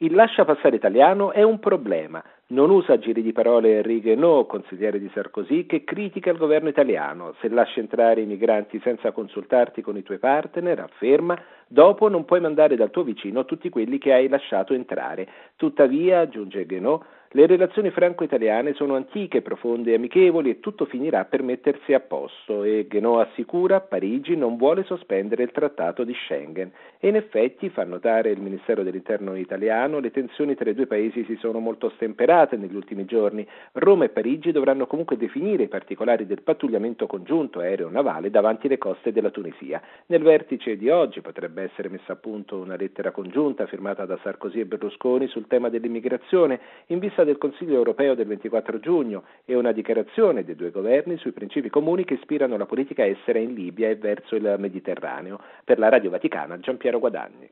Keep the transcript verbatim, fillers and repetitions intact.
Il lasciapassare italiano è un problema. Non usa giri di parole Enrique Guénot, consigliere di Sarkozy, che critica il governo italiano. Se lasci entrare i migranti senza consultarti con i tuoi partner, afferma, dopo non puoi mandare dal tuo vicino tutti quelli che hai lasciato entrare. Tuttavia, aggiunge Guénot, le relazioni franco-italiane sono antiche, profonde e amichevoli e tutto finirà per mettersi a posto e Guénot assicura Parigi non vuole sospendere il trattato di Schengen e in effetti, fa notare il Ministero dell'Interno italiano, le tensioni tra i due paesi si sono molto stemperate negli ultimi giorni. Roma e Parigi dovranno comunque definire i particolari del pattugliamento congiunto aereo-navale davanti le coste della Tunisia. Nel vertice di oggi potrebbe essere messa a punto una lettera congiunta firmata da Sarkozy e Berlusconi sul tema dell'immigrazione in vista del Consiglio europeo del ventiquattro giugno e una dichiarazione dei due governi sui principi comuni che ispirano la politica estera in Libia e verso il Mediterraneo. Per la Radio Vaticana, Giampiero Guadagni.